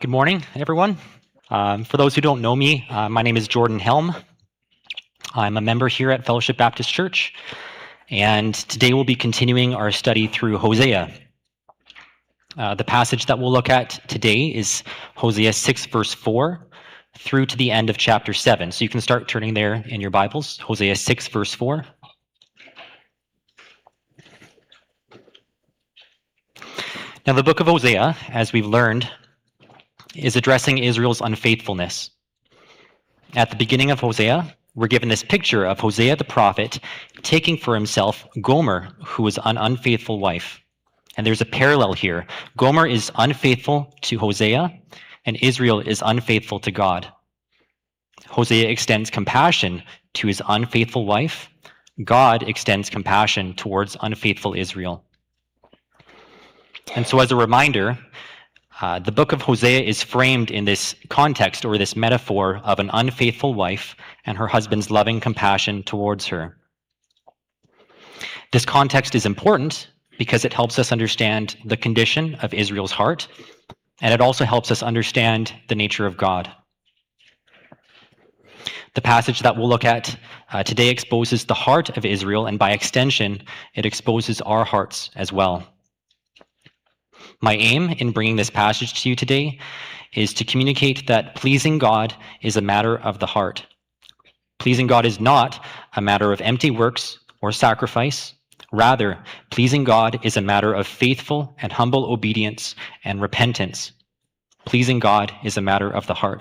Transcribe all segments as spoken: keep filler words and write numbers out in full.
Good morning, everyone. Um, for those who don't know me, uh, my name is Jordan Helm. I'm a member here at Fellowship Baptist Church, and today we'll be continuing our study through Hosea. Uh, the passage that we'll look at today is Hosea six, verse four, through to the end of chapter seven. So you can start turning there in your Bibles, Hosea six, verse four. Now, the book of Hosea, as we've learned, is addressing Israel's unfaithfulness. At the beginning of Hosea, we're given this picture of Hosea the prophet taking for himself Gomer, who was an unfaithful wife. And there's a parallel here. Gomer is unfaithful to Hosea, and Israel is unfaithful to God. Hosea extends compassion to his unfaithful wife. God extends compassion towards unfaithful Israel. And so as a reminder, Uh, the book of Hosea is framed in this context or this metaphor of an unfaithful wife and her husband's loving compassion towards her. This context is important because it helps us understand the condition of Israel's heart, and it also helps us understand the nature of God. The passage that we'll look at uh, today exposes the heart of Israel, and by extension, it exposes our hearts as well. My aim in bringing this passage to you today is to communicate that pleasing God is a matter of the heart. Pleasing God is not a matter of empty works or sacrifice. Rather, pleasing God is a matter of faithful and humble obedience and repentance. Pleasing God is a matter of the heart.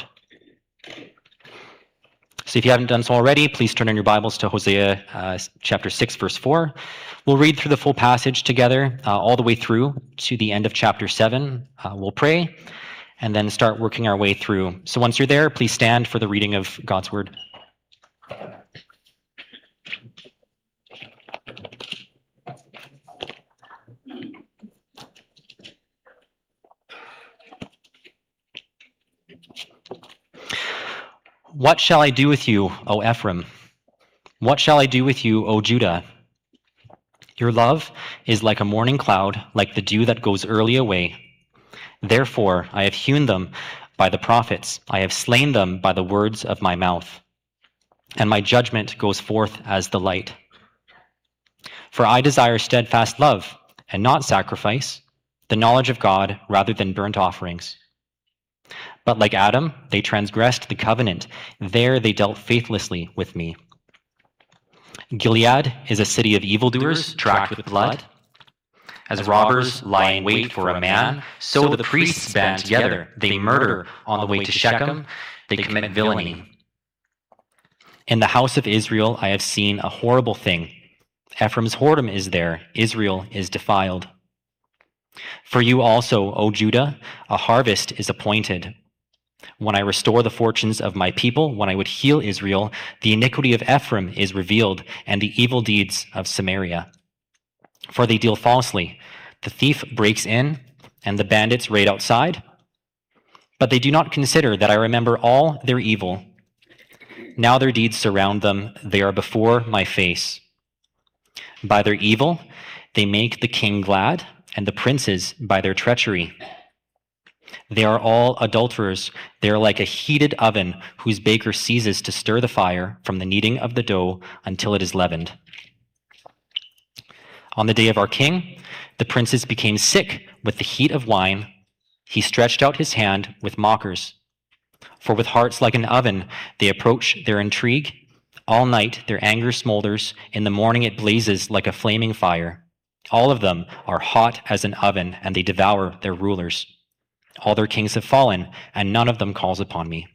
So if you haven't done so already, please turn in your Bibles to Hosea uh, chapter six, verse four. We'll read through the full passage together, uh, all the way through to the end of chapter seven. Uh, we'll pray and then start working our way through. So once you're there, please stand for the reading of God's word. What shall I do with you, O Ephraim? What shall I do with you, O Judah? Your love is like a morning cloud, like the dew that goes early away. Therefore, I have hewn them by the prophets. I have slain them by the words of my mouth. And my judgment goes forth as the light. For I desire steadfast love and not sacrifice, the knowledge of God rather than burnt offerings. But like Adam, they transgressed the covenant. There they dealt faithlessly with me. Gilead is a city of evildoers, tracked with blood. As robbers lie in wait for a man, so the priests band together. They murder on the way to Shechem. They commit villainy. In the house of Israel I have seen a horrible thing. Ephraim's whoredom is there. Israel is defiled. For you also, O Judah, a harvest is appointed. When I restore the fortunes of my people, when I would heal Israel, the iniquity of Ephraim is revealed, and the evil deeds of Samaria. For they deal falsely. The thief breaks in, and the bandits raid outside. But they do not consider that I remember all their evil. Now their deeds surround them. They are before my face. By their evil, they make the king glad, and the princes by their treachery. They are all adulterers. They are like a heated oven whose baker ceases to stir the fire from the kneading of the dough until it is leavened. On the day of our king, the princes became sick with the heat of wine. He stretched out his hand with mockers. For with hearts like an oven, they approach their intrigue. All night their anger smolders. In the morning it blazes like a flaming fire. All of them are hot as an oven, and they devour their rulers. All their kings have fallen, and none of them calls upon me.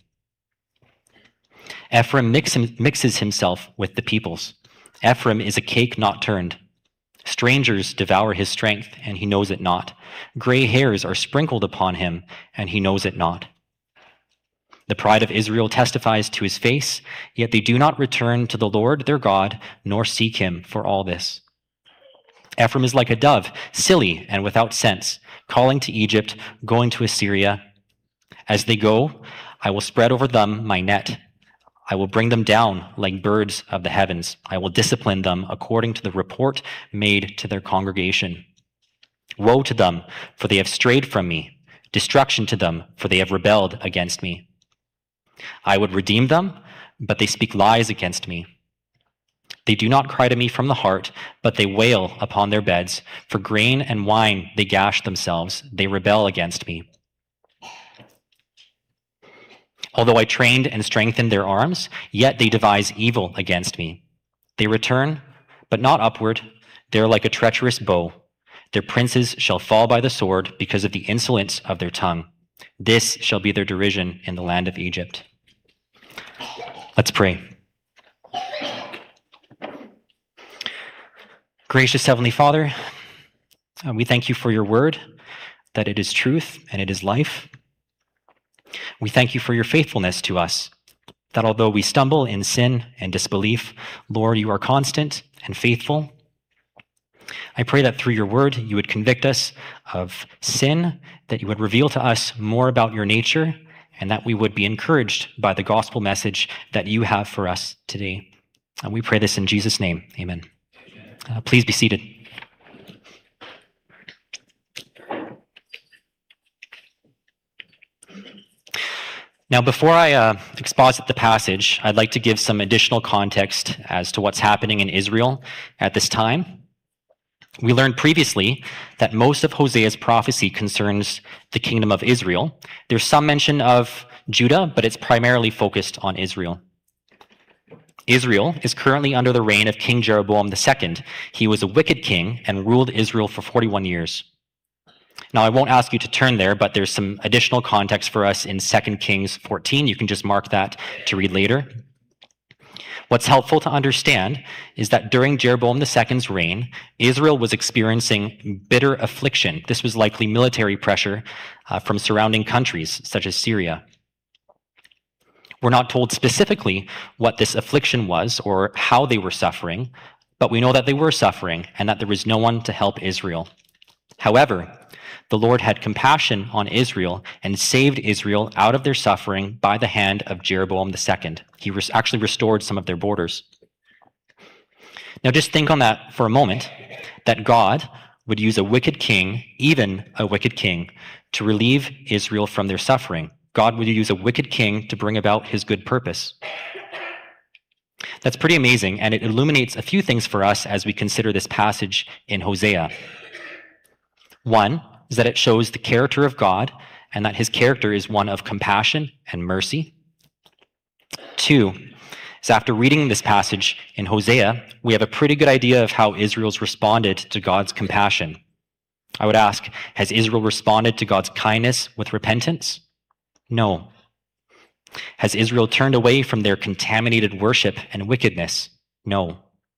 Ephraim mix, mixes himself with the peoples. Ephraim is a cake not turned. Strangers devour his strength, and he knows it not. Gray hairs are sprinkled upon him, and he knows it not. The pride of Israel testifies to his face, yet they do not return to the Lord their God, nor seek him for all this. Ephraim is like a dove, silly and without sense, calling to Egypt, going to Assyria. As they go, I will spread over them my net. I will bring them down like birds of the heavens. I will discipline them according to the report made to their congregation. Woe to them, for they have strayed from me. Destruction to them, for they have rebelled against me. I would redeem them, but they speak lies against me. They do not cry to me from the heart, but they wail upon their beds. For grain and wine they gash themselves. They rebel against me. Although I trained and strengthened their arms, yet they devise evil against me. They return, but not upward. They are like a treacherous bow. Their princes shall fall by the sword because of the insolence of their tongue. This shall be their derision in the land of Egypt. Let's pray. Gracious Heavenly Father, uh, we thank you for your word, that it is truth and it is life. We thank you for your faithfulness to us, that although we stumble in sin and disbelief, Lord, you are constant and faithful. I pray that through your word, you would convict us of sin, that you would reveal to us more about your nature, and that we would be encouraged by the gospel message that you have for us today. And we pray this in Jesus' name. Amen. Uh, please be seated. Now, before I uh, exposit the passage, I'd like to give some additional context as to what's happening in Israel at this time. We learned previously that most of Hosea's prophecy concerns the kingdom of Israel. There's some mention of Judah, but it's primarily focused on Israel. Israel is currently under the reign of King Jeroboam the Second. He was a wicked king and ruled Israel for forty-one years. Now, I won't ask you to turn there, but there's some additional context for us in Second Kings fourteen. You can just mark that to read later. What's helpful to understand is that during Jeroboam the Second's reign, Israel was experiencing bitter affliction. This was likely military pressure uh, from surrounding countries, such as Syria. We're not told specifically what this affliction was or how they were suffering, but we know that they were suffering and that there was no one to help Israel. However, the Lord had compassion on Israel and saved Israel out of their suffering by the hand of Jeroboam the Second. He res- actually restored some of their borders. Now just think on that for a moment, that God would use a wicked king, even a wicked king, to relieve Israel from their suffering. God would use a wicked king to bring about his good purpose. That's pretty amazing, and it illuminates a few things for us as we consider this passage in Hosea. One is that it shows the character of God and that his character is one of compassion and mercy. Two is after reading this passage in Hosea, we have a pretty good idea of how Israel's responded to God's compassion. I would ask, has Israel responded to God's kindness with repentance? No. Has Israel turned away from their contaminated worship and wickedness? No.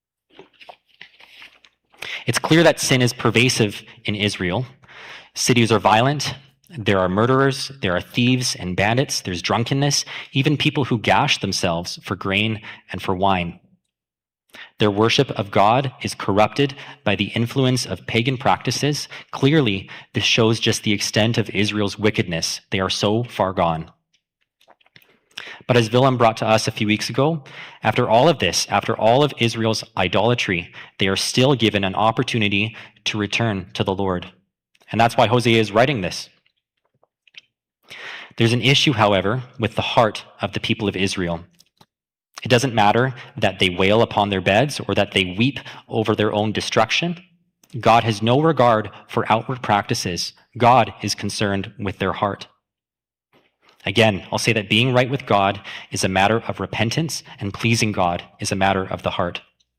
It's clear that sin is pervasive in Israel. Cities are violent. There are murderers. There are thieves and bandits. There's drunkenness, even people who gash themselves for grain and for wine. Their worship of God is corrupted by the influence of pagan practices. Clearly, this shows just the extent of Israel's wickedness. They are so far gone. But as Willem brought to us a few weeks ago, after all of this, after all of Israel's idolatry, they are still given an opportunity to return to the Lord. And that's why Hosea is writing this. There's an issue, however, with the heart of the people of Israel. It doesn't matter that they wail upon their beds or that they weep over their own destruction. God has no regard for outward practices. God is concerned with their heart. Again, I'll say that being right with God is a matter of repentance, and pleasing God is a matter of the heart.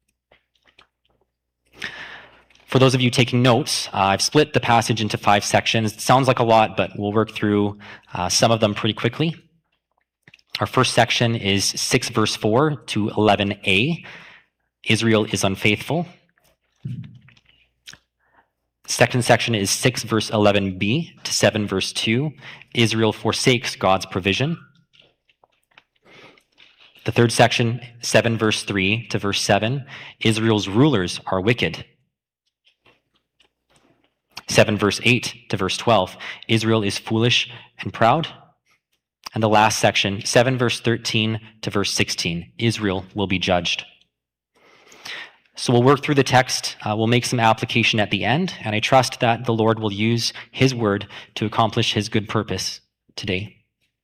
For those of you taking notes, uh, I've split the passage into five sections. It sounds like a lot, but we'll work through uh, some of them pretty quickly. Our first section is six verse four to eleven a. Israel is unfaithful. Second section is six verse eleven b to seven verse two. Israel forsakes God's provision. The third section, seven verse three to verse seven. Israel's rulers are wicked. seven verse eight to verse twelve. Israel is foolish and proud. And the last section, seven verse thirteen to verse sixteen. Israel will be judged. So we'll work through the text, uh, we'll make some application at the end, and I trust that the Lord will use his word to accomplish his good purpose today.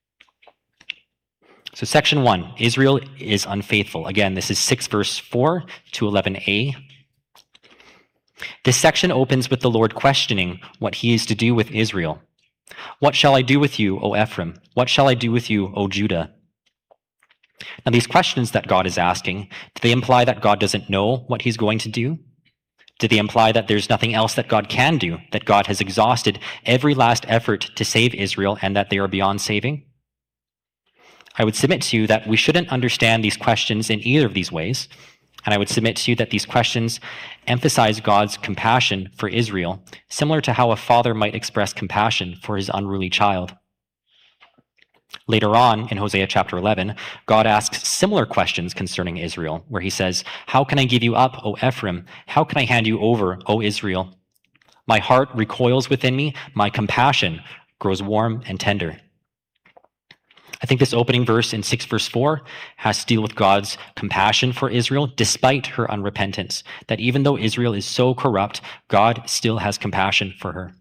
So section one, Israel is unfaithful. Again, this is six verse four to eleven a. This section opens with the Lord questioning what he is to do with Israel. What shall I do with you, O Ephraim? What shall I do with you, O Judah? Now, these questions that God is asking, do they imply that God doesn't know what he's going to do? Do they imply that there's nothing else that God can do, that God has exhausted every last effort to save Israel and that they are beyond saving? I would submit to you that we shouldn't understand these questions in either of these ways, and I would submit to you that these questions emphasize God's compassion for Israel, similar to how a father might express compassion for his unruly child. Later on, in Hosea chapter eleven, God asks similar questions concerning Israel, where he says, "How can I give you up, O Ephraim? How can I hand you over, O Israel? My heart recoils within me, my compassion grows warm and tender." I think this opening verse in six verse four has to deal with God's compassion for Israel despite her unrepentance, that even though Israel is so corrupt, God still has compassion for her.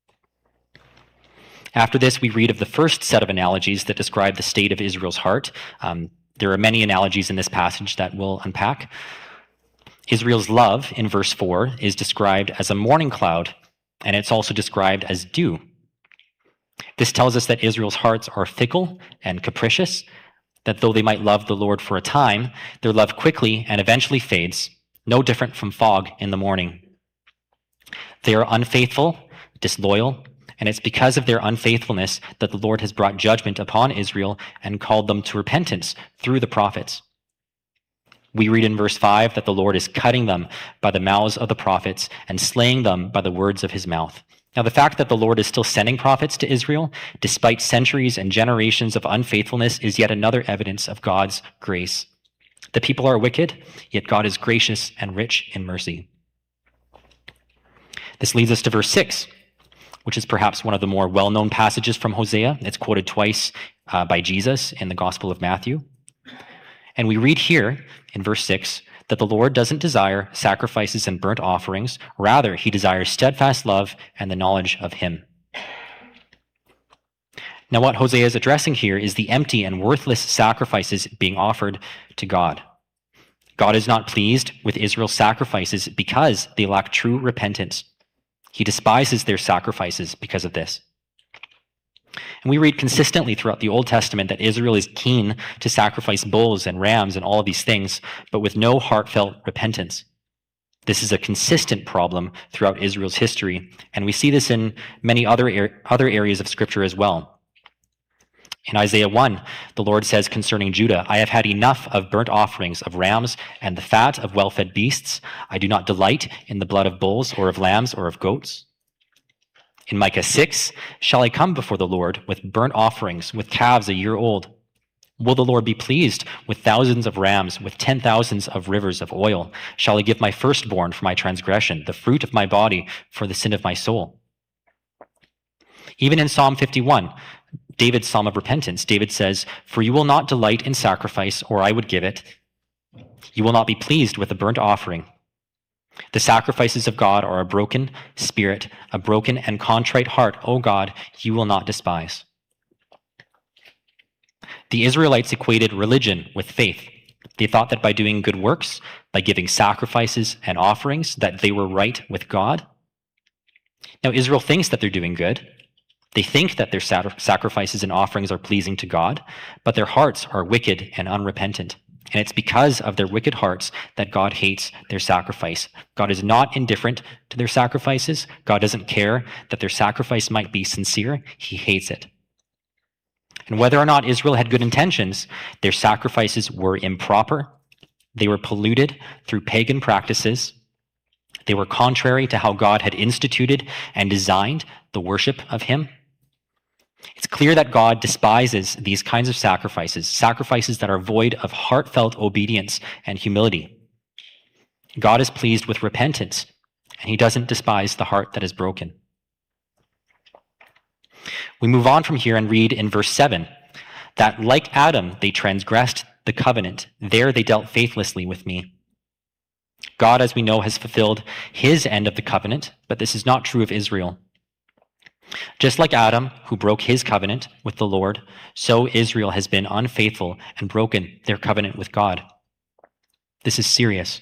After this, we read of the first set of analogies that describe the state of Israel's heart. Um, there are many analogies in this passage that we'll unpack. Israel's love in verse four is described as a morning cloud, and it's also described as dew. This tells us that Israel's hearts are fickle and capricious, that though they might love the Lord for a time, their love quickly and eventually fades, no different from fog in the morning. They are unfaithful, disloyal, and it's because of their unfaithfulness that the Lord has brought judgment upon Israel and called them to repentance through the prophets. We read in verse five that the Lord is cutting them by the mouths of the prophets and slaying them by the words of his mouth. Now, the fact that the Lord is still sending prophets to Israel, despite centuries and generations of unfaithfulness, is yet another evidence of God's grace. The people are wicked, yet God is gracious and rich in mercy. This leads us to verse six, which is perhaps one of the more well-known passages from Hosea. It's quoted twice uh, by Jesus in the Gospel of Matthew. And we read here in verse six that the Lord doesn't desire sacrifices and burnt offerings. Rather, he desires steadfast love and the knowledge of him. Now, what Hosea is addressing here is the empty and worthless sacrifices being offered to God. God is not pleased with Israel's sacrifices because they lack true repentance. He despises their sacrifices because of this. And we read consistently throughout the Old Testament that Israel is keen to sacrifice bulls and rams and all of these things, but with no heartfelt repentance. This is a consistent problem throughout Israel's history, and we see this in many other, er- other areas of Scripture as well. In Isaiah one, the Lord says concerning Judah, "I have had enough of burnt offerings of rams and the fat of well-fed beasts. I do not delight in the blood of bulls or of lambs or of goats." In Micah six, "Shall I come before the Lord with burnt offerings, with calves a year old? Will the Lord be pleased with thousands of rams, with ten thousands of rivers of oil? Shall I give my firstborn for my transgression, the fruit of my body for the sin of my soul?" Even in Psalm fifty-one, David's psalm of repentance, David says, "For you will not delight in sacrifice, or I would give it. You will not be pleased with a burnt offering." The sacrifices of God are a broken spirit, a broken and contrite heart, O God, you will not despise. The Israelites equated religion with faith. They thought that by doing good works, by giving sacrifices and offerings, that they were right with God. Now, Israel thinks that they're doing good. They think that their sacrifices and offerings are pleasing to God, but their hearts are wicked and unrepentant. And it's because of their wicked hearts that God hates their sacrifice. God is not indifferent to their sacrifices. God doesn't care that their sacrifice might be sincere. He hates it. And whether or not Israel had good intentions, their sacrifices were improper. They were polluted through pagan practices. They were contrary to how God had instituted and designed the worship of him. It's clear that God despises these kinds of sacrifices, sacrifices that are void of heartfelt obedience and humility. God is pleased with repentance, and he doesn't despise the heart that is broken. We move on from here and read in verse seven that like Adam, they transgressed the covenant. There they dealt faithlessly with me. God, as we know, has fulfilled his end of the covenant, but this is not true of Israel. Just like Adam, who broke his covenant with the Lord, so Israel has been unfaithful and broken their covenant with God. This is serious.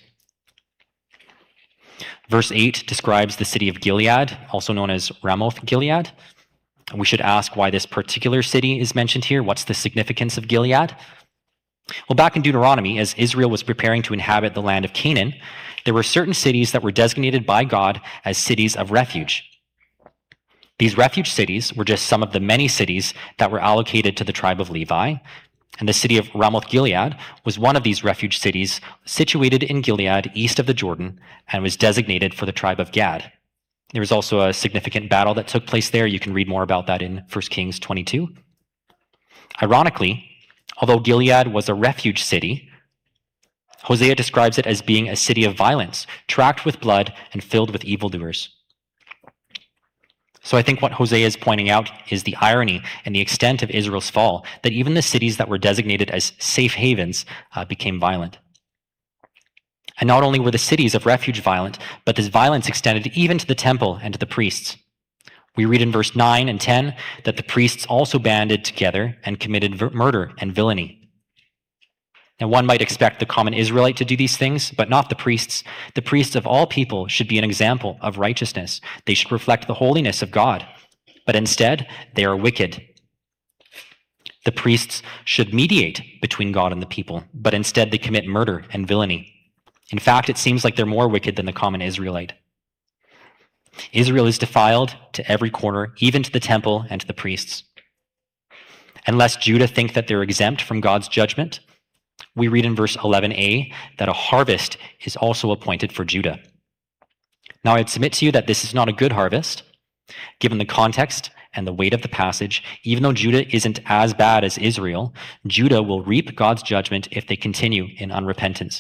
Verse eight describes the city of Gilead, also known as Ramoth Gilead. We should ask why this particular city is mentioned here. What's the significance of Gilead? Well, back in Deuteronomy, as Israel was preparing to inhabit the land of Canaan, there were certain cities that were designated by God as cities of refuge. These refuge cities were just some of the many cities that were allocated to the tribe of Levi, and the city of Ramoth Gilead was one of these refuge cities situated in Gilead east of the Jordan and was designated for the tribe of Gad. There was also a significant battle that took place there. You can read more about that in First Kings twenty-two. Ironically, although Gilead was a refuge city, Hosea describes it as being a city of violence, tracked with blood and filled with evildoers. So I think what Hosea is pointing out is the irony and the extent of Israel's fall, that even the cities that were designated as safe havens uh, became violent. And not only were the cities of refuge violent, but this violence extended even to the temple and to the priests. We read in verse nine and ten that the priests also banded together and committed v- murder and villainy. Now, one might expect the common Israelite to do these things, but not the priests. The priests of all people should be an example of righteousness. They should reflect the holiness of God, but instead, they are wicked. The priests should mediate between God and the people, but instead they commit murder and villainy. In fact, it seems like they're more wicked than the common Israelite. Israel is defiled to every corner, even to the temple and to the priests. And lest Judah think that they're exempt from God's judgment, we read in verse eleven a that a harvest is also appointed for Judah. Now, I'd submit to you that this is not a good harvest, given the context and the weight of the passage. Even though Judah isn't as bad as Israel, Judah will reap God's judgment if they continue in unrepentance.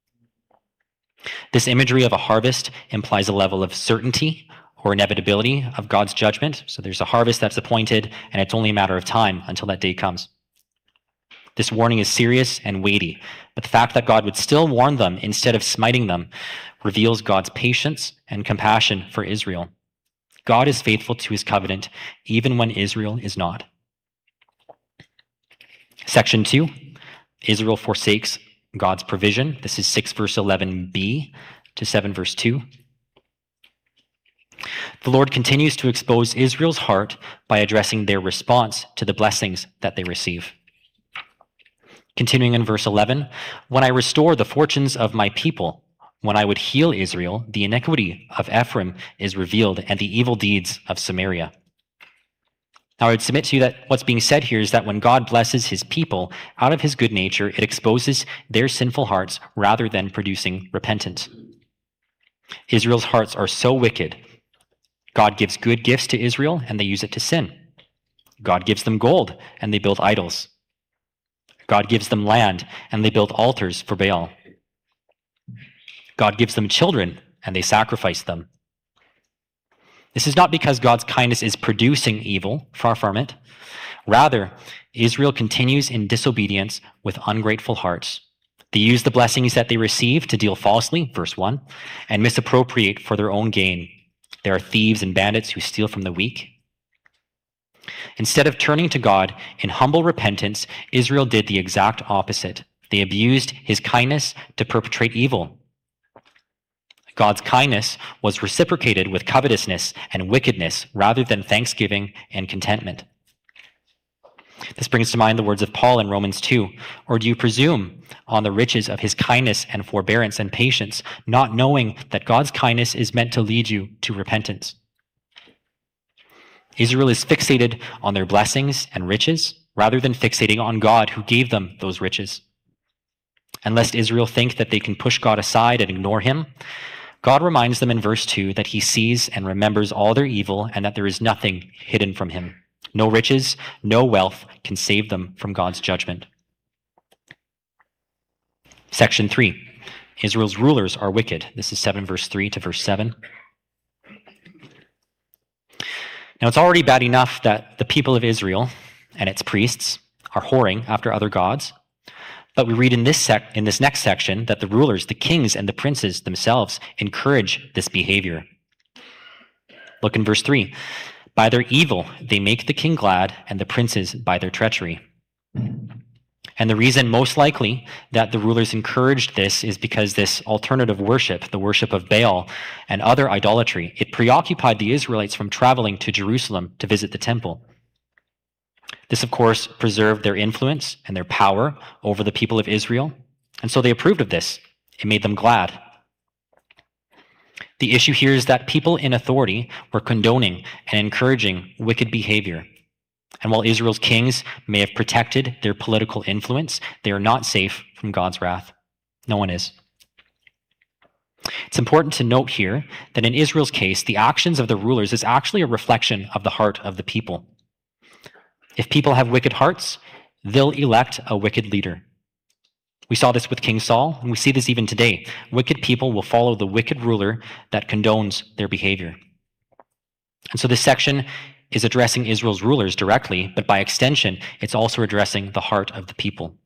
This imagery of a harvest implies a level of certainty or inevitability of God's judgment. So there's a harvest that's appointed, and it's only a matter of time until that day comes. This warning is serious and weighty, but the fact that God would still warn them instead of smiting them reveals God's patience and compassion for Israel. God is faithful to his covenant, even when Israel is not. Section two, Israel forsakes God's provision. This is six verse eleven b to seven verse two. The Lord continues to expose Israel's heart by addressing their response to the blessings that they receive. Continuing in verse eleven, when I restore the fortunes of my people, when I would heal Israel, the iniquity of Ephraim is revealed, and the evil deeds of Samaria. Now, I would submit to you that what's being said here is that when God blesses his people, out of his good nature, it exposes their sinful hearts rather than producing repentance. Israel's hearts are so wicked. God gives good gifts to Israel, and they use it to sin. God gives them gold, and they build idols. God gives them land, and they build altars for Baal. God gives them children, and they sacrifice them. This is not because God's kindness is producing evil, far from it. Rather, Israel continues in disobedience with ungrateful hearts. They use the blessings that they receive to deal falsely, verse one, and misappropriate for their own gain. There are thieves and bandits who steal from the weak. Instead of turning to God in humble repentance, Israel did the exact opposite. They abused his kindness to perpetrate evil. God's kindness was reciprocated with covetousness and wickedness rather than thanksgiving and contentment. This brings to mind the words of Paul in Romans two. Or do you presume on the riches of his kindness and forbearance and patience, not knowing that God's kindness is meant to lead you to repentance? Israel is fixated on their blessings and riches rather than fixating on God who gave them those riches. And lest Israel think that they can push God aside and ignore him, God reminds them in verse two that he sees and remembers all their evil and that there is nothing hidden from him. No riches, no wealth can save them from God's judgment. Section three, Israel's rulers are wicked. This is seven verse three to verse seven. Now, it's already bad enough that the people of Israel and its priests are whoring after other gods, But we read in this sec- in this next section that the rulers, the kings, and the princes themselves encourage this behavior. Look in verse three. By their evil, they make the king glad, and the princes by their treachery. And the reason most likely that the rulers encouraged this is because this alternative worship, the worship of Baal and other idolatry, it preoccupied the Israelites from traveling to Jerusalem to visit the temple. This, of course, preserved their influence and their power over the people of Israel, and so they approved of this. It made them glad. The issue here is that people in authority were condoning and encouraging wicked behavior. And while Israel's kings may have protected their political influence, they are not safe from God's wrath. No one is. It's important to note here that in Israel's case, the actions of the rulers is actually a reflection of the heart of the people. If people have wicked hearts, they'll elect a wicked leader. We saw this with King Saul, and we see this even today. Wicked people will follow the wicked ruler that condones their behavior. And so this section is addressing Israel's rulers directly, but by extension, it's also addressing the heart of the people.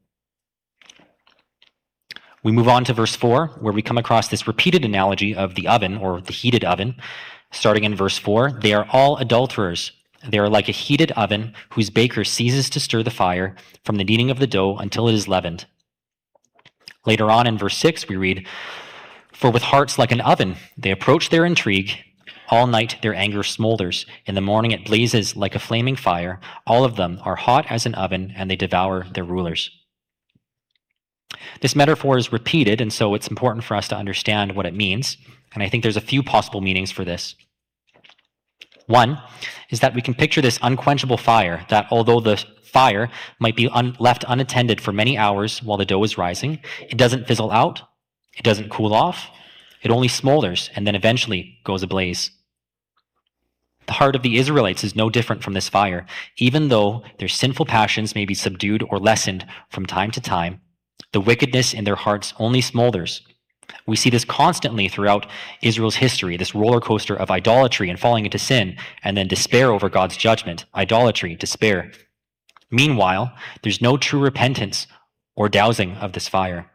We move on to verse four, where we come across this repeated analogy of the oven, or the heated oven. Starting in verse four, they are all adulterers. They are like a heated oven whose baker ceases to stir the fire from the kneading of the dough until it is leavened. Later on in verse six, we read, For with hearts like an oven, they approach their intrigue. All night their anger smolders. In the morning it blazes like a flaming fire. All of them are hot as an oven, and they devour their rulers. This metaphor is repeated, and so it's important for us to understand what it means. And I think there's a few possible meanings for this. One is that we can picture this unquenchable fire, that although the fire might be un- left unattended for many hours while the dough is rising, it doesn't fizzle out, it doesn't cool off, it only smolders and then eventually goes ablaze. The heart of the Israelites is no different from this fire. Even though their sinful passions may be subdued or lessened from time to time, the wickedness in their hearts only smolders. We see this constantly throughout Israel's history, this roller coaster of idolatry and falling into sin, and then despair over God's judgment, idolatry, despair. Meanwhile, there's no true repentance or dousing of this fire.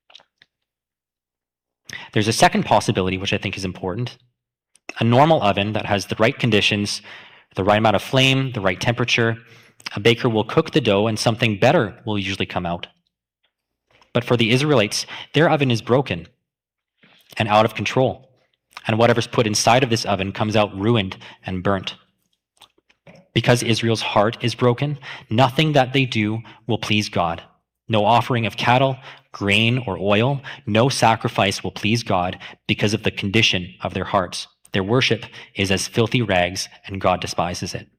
There's a second possibility, which I think is important. A normal oven that has the right conditions, the right amount of flame, the right temperature, a baker will cook the dough and something better will usually come out. But for the Israelites, their oven is broken and out of control, and whatever's put inside of this oven comes out ruined and burnt. Because Israel's heart is broken, nothing that they do will please God. No offering of cattle, grain, or oil, no sacrifice will please God because of the condition of their hearts. Their worship is as filthy rags, and God despises it.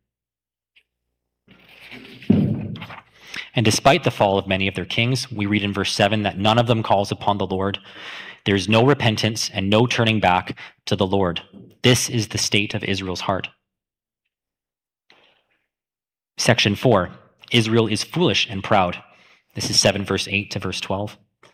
And despite the fall of many of their kings, we read in verse seven that none of them calls upon the Lord. There is no repentance and no turning back to the Lord. This is the state of Israel's heart. Section four, Israel is foolish and proud. This is seven verse eight to verse twelve.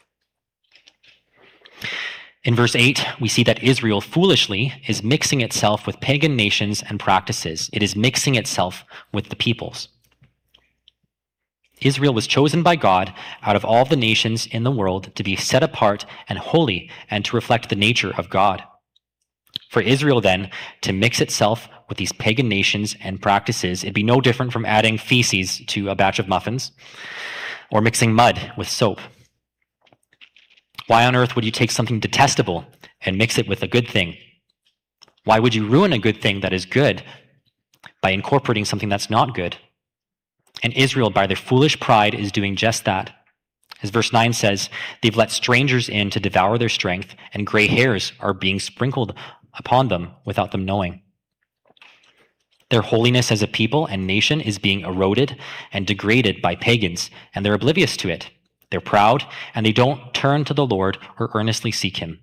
In verse eight, we see that Israel foolishly is mixing itself with pagan nations and practices. It is mixing itself with the peoples. Israel was chosen by God out of all the nations in the world to be set apart and holy and to reflect the nature of God. For Israel then to mix itself with these pagan nations and practices, it'd be no different from adding feces to a batch of muffins or mixing mud with soap. Why on earth would you take something detestable and mix it with a good thing? Why would you ruin a good thing that is good by incorporating something that's not good? And Israel, by their foolish pride, is doing just that. As verse nine says, they've let strangers in to devour their strength, and gray hairs are being sprinkled upon them without them knowing. Their holiness as a people and nation is being eroded and degraded by pagans, and they're oblivious to it. They're proud, and they don't turn to the Lord or earnestly seek him.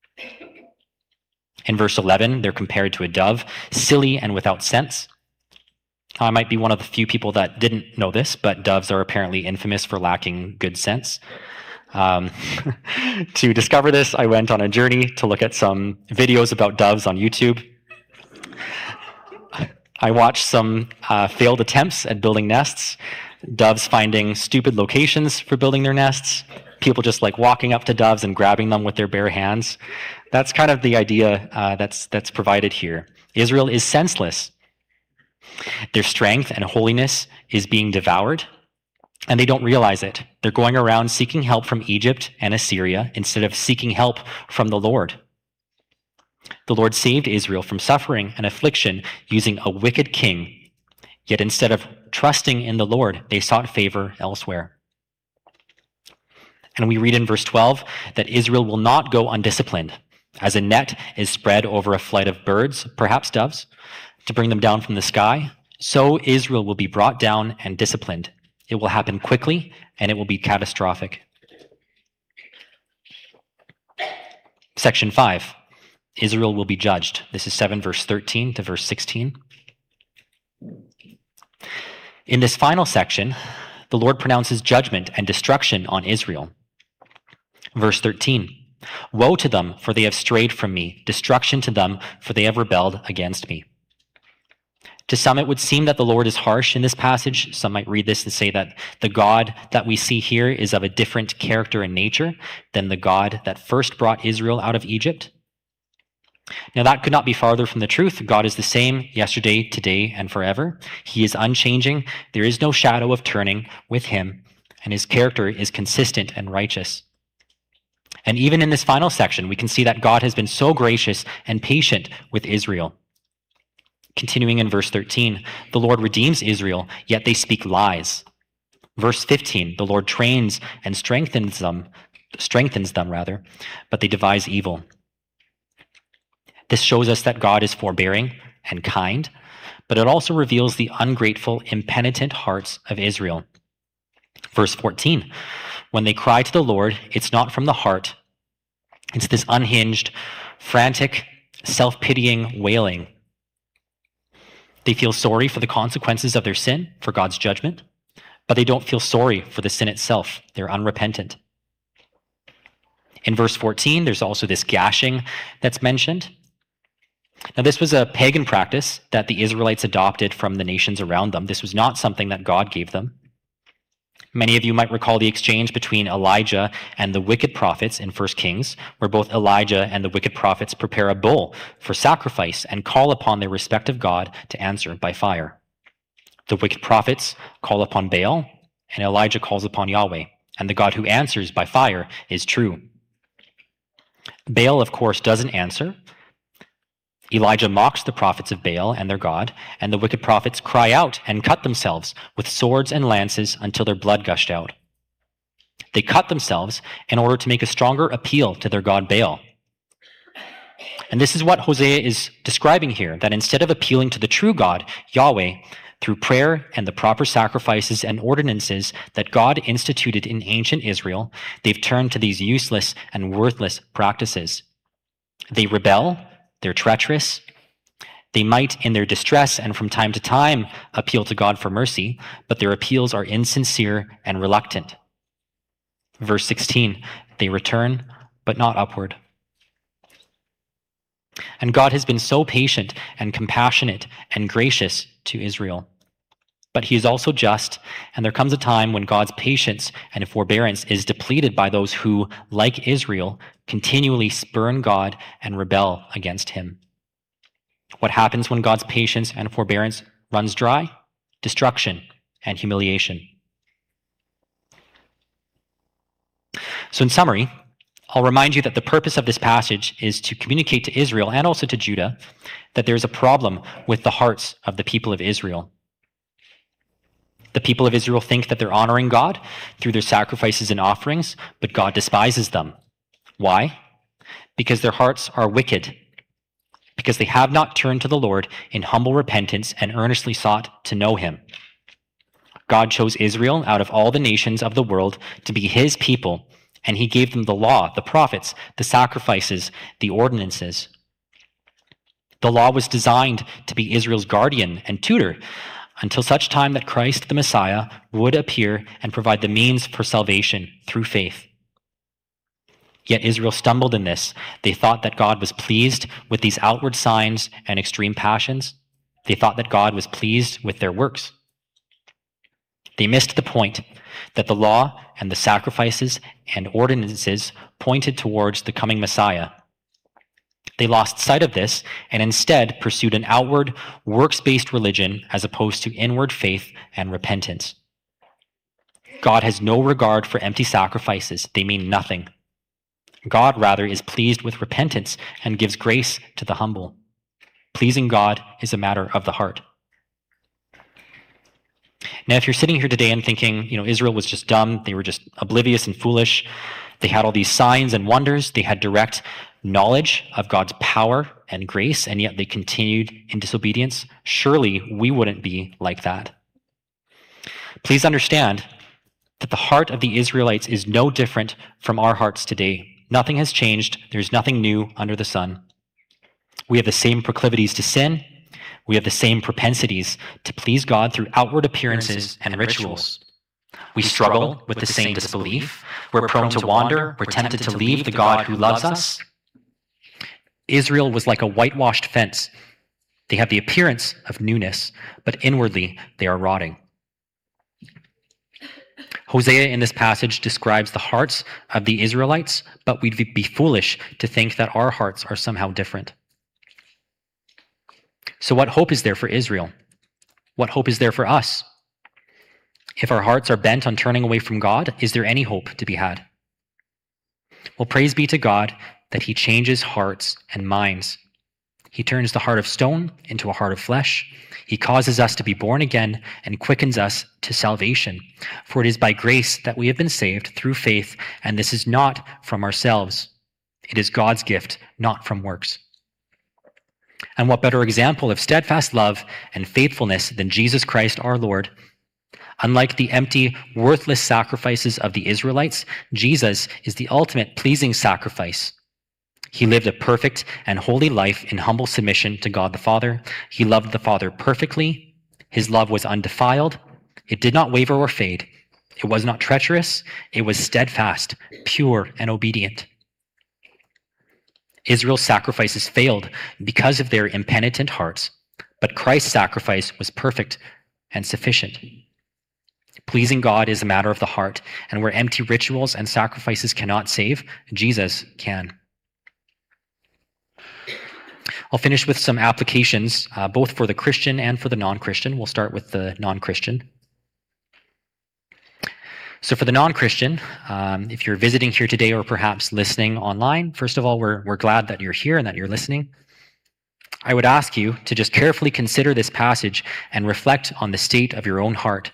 In verse eleven, they're compared to a dove, silly and without sense. I might be one of the few people that didn't know this, but doves are apparently infamous for lacking good sense. Um, to discover this, I went on a journey to look at some videos about doves on YouTube. I watched some uh, failed attempts at building nests. Doves finding stupid locations for building their nests, people just like walking up to doves and grabbing them with their bare hands. That's kind of the idea uh, that's that's provided here. Israel is senseless. Their strength and holiness is being devoured, and they don't realize it. They're going around seeking help from Egypt and Assyria instead of seeking help from the Lord. The Lord saved Israel from suffering and affliction using a wicked king, yet instead of trusting in the Lord, they sought favor elsewhere. And we read in verse twelve that Israel will not go undisciplined, as a net is spread over a flight of birds, perhaps doves, to bring them down from the sky. So Israel will be brought down and disciplined. It will happen quickly, and it will be catastrophic. Section five, Israel will be judged. This is seven, verse thirteen to verse sixteen. In this final section, the Lord pronounces judgment and destruction on Israel. Verse thirteen, woe to them, for they have strayed from me. Destruction to them, for they have rebelled against me. To some, it would seem that the Lord is harsh in this passage. Some might read this and say that the God that we see here is of a different character and nature than the God that first brought Israel out of Egypt. Now, that could not be farther from the truth. God is the same yesterday, today, and forever. He is unchanging. There is no shadow of turning with him, and his character is consistent and righteous. And even in this final section, we can see that God has been so gracious and patient with Israel. Continuing in verse thirteen, the Lord redeems Israel, yet they speak lies. Verse fifteen, the Lord trains and strengthens them, strengthens them rather, but they devise evil. This shows us that God is forbearing and kind, but it also reveals the ungrateful, impenitent hearts of Israel. Verse fourteen, when they cry to the Lord, it's not from the heart. It's this unhinged, frantic, self-pitying wailing. They feel sorry for the consequences of their sin, for God's judgment, but they don't feel sorry for the sin itself. They're unrepentant. In verse fourteen, there's also this gashing that's mentioned. Now, this was a pagan practice that the Israelites adopted from the nations around them. This was not something that God gave them. Many of you might recall the exchange between Elijah and the wicked prophets in First Kings, where both Elijah and the wicked prophets prepare a bull for sacrifice and call upon their respective God to answer by fire. The wicked prophets call upon Baal, and Elijah calls upon Yahweh, and the God who answers by fire is true. Baal, of course, doesn't answer. Elijah mocks the prophets of Baal and their God, and the wicked prophets cry out and cut themselves with swords and lances until their blood gushed out. They cut themselves in order to make a stronger appeal to their god Baal. And this is what Hosea is describing here, that instead of appealing to the true God, Yahweh, through prayer and the proper sacrifices and ordinances that God instituted in ancient Israel, they've turned to these useless and worthless practices. They rebel. They're treacherous. They might, in their distress and from time to time, appeal to God for mercy, but their appeals are insincere and reluctant. Verse sixteen, they return, but not upward. And God has been so patient and compassionate and gracious to Israel. But he is also just, and there comes a time when God's patience and forbearance is depleted by those who, like Israel, continually spurn God and rebel against him. What happens when God's patience and forbearance runs dry? Destruction and humiliation. So in summary, I'll remind you that the purpose of this passage is to communicate to Israel and also to Judah that there's a problem with the hearts of the people of Israel. The people of Israel think that they're honoring God through their sacrifices and offerings, but God despises them. Why? Because their hearts are wicked, because they have not turned to the Lord in humble repentance and earnestly sought to know him. God chose Israel out of all the nations of the world to be his people, and he gave them the law, the prophets, the sacrifices, the ordinances. The law was designed to be Israel's guardian and tutor until such time that Christ, the Messiah, would appear and provide the means for salvation through faith. Yet Israel stumbled in this. They thought that God was pleased with these outward signs and extreme passions. They thought that God was pleased with their works. They missed the point that the law and the sacrifices and ordinances pointed towards the coming Messiah. They lost sight of this and instead pursued an outward, works-based religion as opposed to inward faith and repentance. God has no regard for empty sacrifices. They mean nothing. God, rather, is pleased with repentance and gives grace to the humble. Pleasing God is a matter of the heart. Now, if you're sitting here today and thinking, you know, Israel was just dumb, they were just oblivious and foolish, they had all these signs and wonders, they had direct knowledge of God's power and grace, and yet they continued in disobedience, surely we wouldn't be like that. Please understand that the heart of the Israelites is no different from our hearts today. Nothing has changed. There's nothing new under the sun. We have the same proclivities to sin. We have the same propensities to please God through outward appearances and rituals. We struggle with the same disbelief. We're prone to wander. We're tempted to leave the God who loves us. Israel was like a whitewashed fence. They have the appearance of newness, but inwardly they are rotting. Hosea in this passage describes the hearts of the Israelites, but we'd be foolish to think that our hearts are somehow different. So what hope is there for Israel? What hope is there for us? If our hearts are bent on turning away from God, is there any hope to be had? Well, praise be to God that he changes hearts and minds. He turns the heart of stone into a heart of flesh. He causes us to be born again and quickens us to salvation. For it is by grace that we have been saved through faith, and this is not from ourselves. It is God's gift, not from works. And what better example of steadfast love and faithfulness than Jesus Christ our Lord? Unlike the empty, worthless sacrifices of the Israelites, Jesus is the ultimate pleasing sacrifice. He lived a perfect and holy life in humble submission to God the Father. He loved the Father perfectly. His love was undefiled. It did not waver or fade. It was not treacherous. It was steadfast, pure, and obedient. Israel's sacrifices failed because of their impenitent hearts, but Christ's sacrifice was perfect and sufficient. Pleasing God is a matter of the heart, and where empty rituals and sacrifices cannot save, Jesus can. I'll finish with some applications, uh, both for the Christian and for the non-Christian. We'll start with the non-Christian. So for the non-Christian, um, if you're visiting here today or perhaps listening online, first of all, we're, we're glad that you're here and that you're listening. I would ask you to just carefully consider this passage and reflect on the state of your own heart.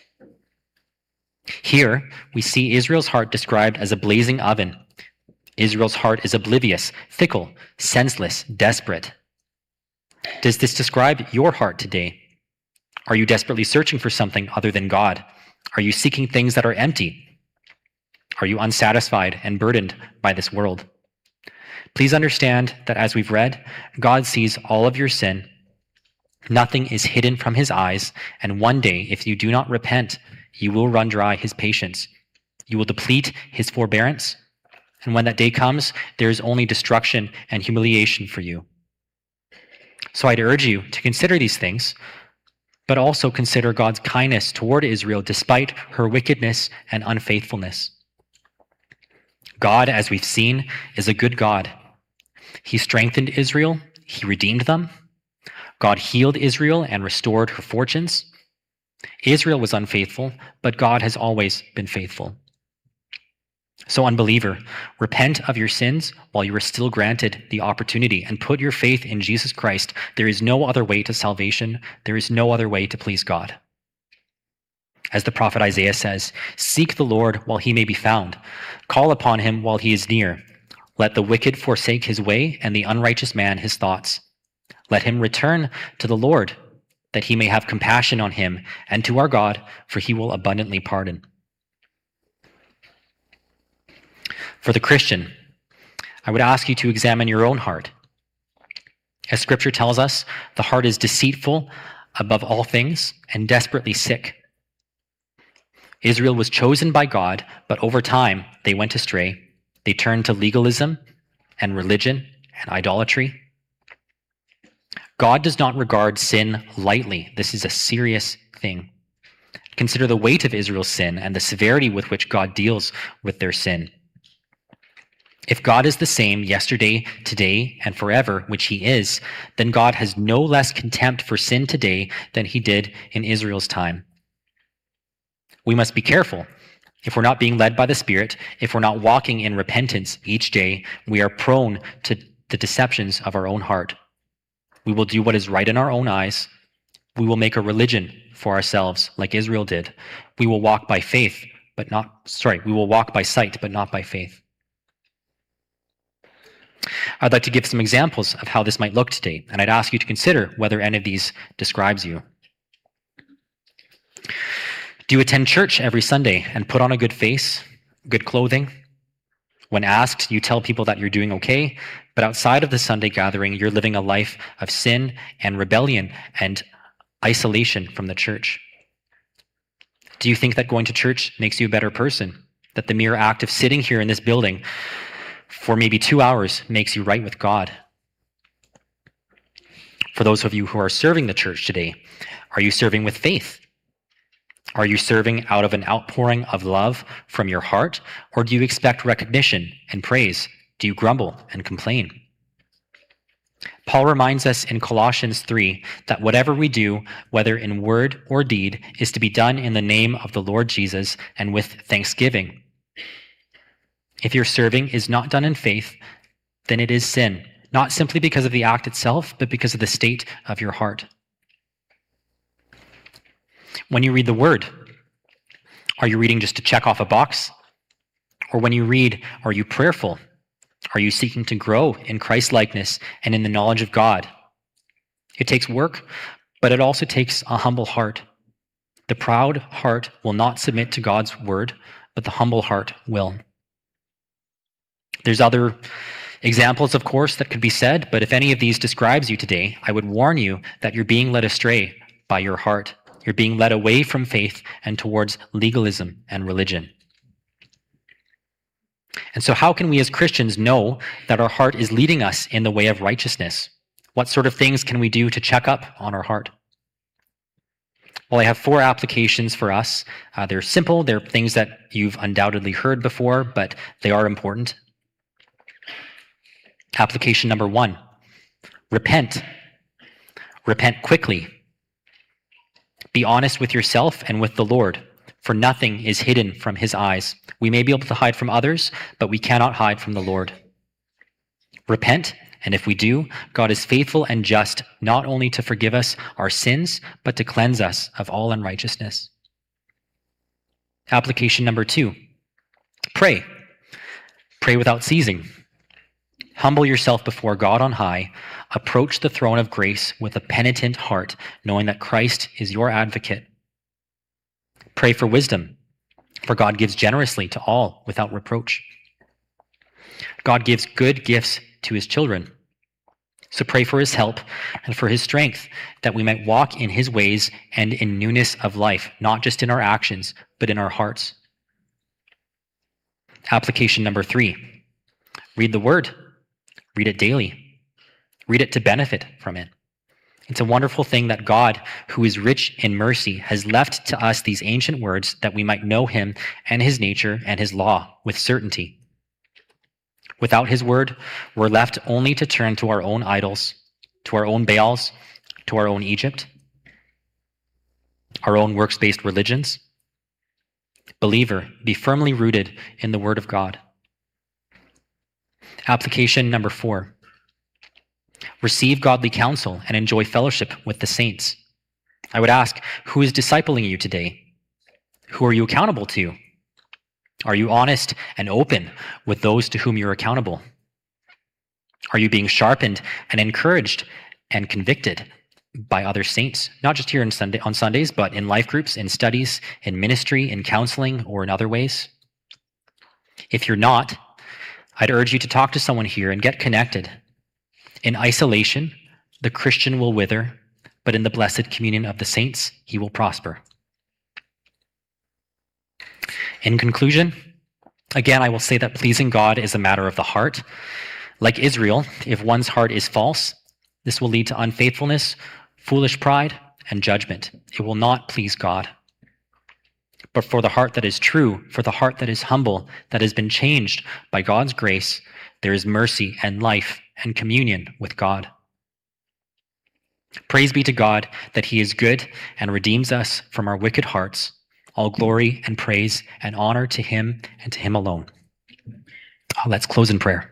Here, we see Israel's heart described as a blazing oven. Israel's heart is oblivious, fickle, senseless, desperate. Does this describe your heart today? Are you desperately searching for something other than God? Are you seeking things that are empty? Are you unsatisfied and burdened by this world? Please understand that as we've read, God sees all of your sin. Nothing is hidden from his eyes, and one day, if you do not repent, you will run dry his patience. You will deplete his forbearance. And when that day comes, there is only destruction and humiliation for you. So I'd urge you to consider these things, but also consider God's kindness toward Israel despite her wickedness and unfaithfulness. God, as we've seen, is a good God. He strengthened Israel. He redeemed them. God healed Israel and restored her fortunes. Israel was unfaithful, but God has always been faithful. So, unbeliever, repent of your sins while you are still granted the opportunity and put your faith in Jesus Christ. There is no other way to salvation. There is no other way to please God. As the prophet Isaiah says, seek the Lord while he may be found. Call upon him while he is near. Let the wicked forsake his way and the unrighteous man his thoughts. Let him return to the Lord, that he may have compassion on him, and to our God, for he will abundantly pardon. For the Christian, I would ask you to examine your own heart. As Scripture tells us, the heart is deceitful above all things and desperately sick. Israel was chosen by God, but over time they went astray. They turned to legalism and religion and idolatry. God does not regard sin lightly. This is a serious thing. Consider the weight of Israel's sin and the severity with which God deals with their sin. If God is the same yesterday, today, and forever, which he is, then God has no less contempt for sin today than he did in Israel's time. We must be careful. If we're not being led by the Spirit, if we're not walking in repentance each day, we are prone to the deceptions of our own heart. We will do what is right in our own eyes. We will make a religion for ourselves, like Israel did. We will walk by faith, but not, sorry, we will walk by sight, but not by faith. I'd like to give some examples of how this might look today, and I'd ask you to consider whether any of these describes you. Do you attend church every Sunday and put on a good face, good clothing? When asked, you tell people that you're doing okay, but outside of the Sunday gathering, you're living a life of sin and rebellion and isolation from the church. Do you think that going to church makes you a better person? That the mere act of sitting here in this building for maybe two hours makes you right with God? For those of you who are serving the church today, are you serving with faith? Are you serving out of an outpouring of love from your heart, or do you expect recognition and praise? Do you grumble and complain? Paul reminds us in Colossians three that whatever we do, whether in word or deed, is to be done in the name of the Lord Jesus and with thanksgiving. If your serving is not done in faith, then it is sin, not simply because of the act itself, but because of the state of your heart. When you read the Word, are you reading just to check off a box? Or when you read, are you prayerful? Are you seeking to grow in Christ-likeness and in the knowledge of God? It takes work, but it also takes a humble heart. The proud heart will not submit to God's word, but the humble heart will. There's other examples, of course, that could be said, but if any of these describes you today, I would warn you that you're being led astray by your heart. You're being led away from faith and towards legalism and religion. And so how can we as Christians know that our heart is leading us in the way of righteousness? What sort of things can we do to check up on our heart? Well, I have four applications for us. Uh, they're simple. They're things that you've undoubtedly heard before, but they are important. Application number one, repent. Repent quickly. Be honest with yourself and with the Lord, for nothing is hidden from his eyes. We may be able to hide from others, but we cannot hide from the Lord. Repent, and if we do, God is faithful and just, not only to forgive us our sins, but to cleanse us of all unrighteousness. Application number two, pray. Pray without ceasing. Humble yourself before God on high. Approach the throne of grace with a penitent heart, knowing that Christ is your advocate. Pray for wisdom, for God gives generously to all without reproach. God gives good gifts to his children. So pray for his help and for his strength, that we might walk in his ways and in newness of life, not just in our actions, but in our hearts. Application number three, read the word. Read it daily. Read it to benefit from it. It's a wonderful thing that God, who is rich in mercy, has left to us these ancient words that we might know him and his nature and his law with certainty. Without his word, we're left only to turn to our own idols, to our own Baals, to our own Egypt, our own works-based religions. Believer, be firmly rooted in the word of God. Application number four, receive godly counsel and enjoy fellowship with the saints. I would ask, who is discipling you today? Who are you accountable to? Are you honest and open with those to whom you're accountable? Are you being sharpened and encouraged and convicted by other saints, not just here on Sunday, on Sundays, but in life groups, in studies, in ministry, in counseling, or in other ways? If you're not, I'd urge you to talk to someone here and get connected. In isolation, the Christian will wither, but in the blessed communion of the saints, he will prosper. In conclusion, again, I will say that pleasing God is a matter of the heart. Like Israel, if one's heart is false, this will lead to unfaithfulness, foolish pride, and judgment. It will not please God. But for the heart that is true, for the heart that is humble, that has been changed by God's grace, there is mercy and life and communion with God. Praise be to God that he is good and redeems us from our wicked hearts. All glory and praise and honor to him and to him alone. Let's close in prayer.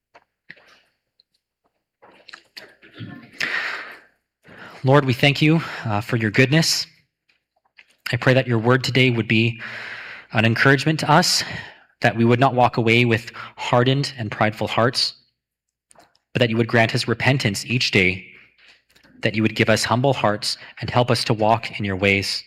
Lord, we thank you uh, for your goodness. I pray that your word today would be an encouragement to us, that we would not walk away with hardened and prideful hearts, but that you would grant us repentance each day, that you would give us humble hearts and help us to walk in your ways.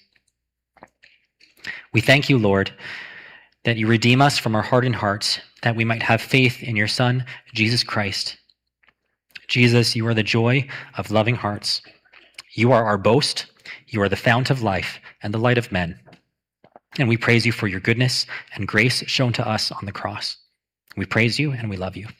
We thank you, Lord, that you redeem us from our hardened hearts, that we might have faith in your Son, Jesus Christ. Jesus, you are the joy of loving hearts. You are our boast. You are the fount of life and the light of men. And we praise you for your goodness and grace shown to us on the cross. We praise you and we love you.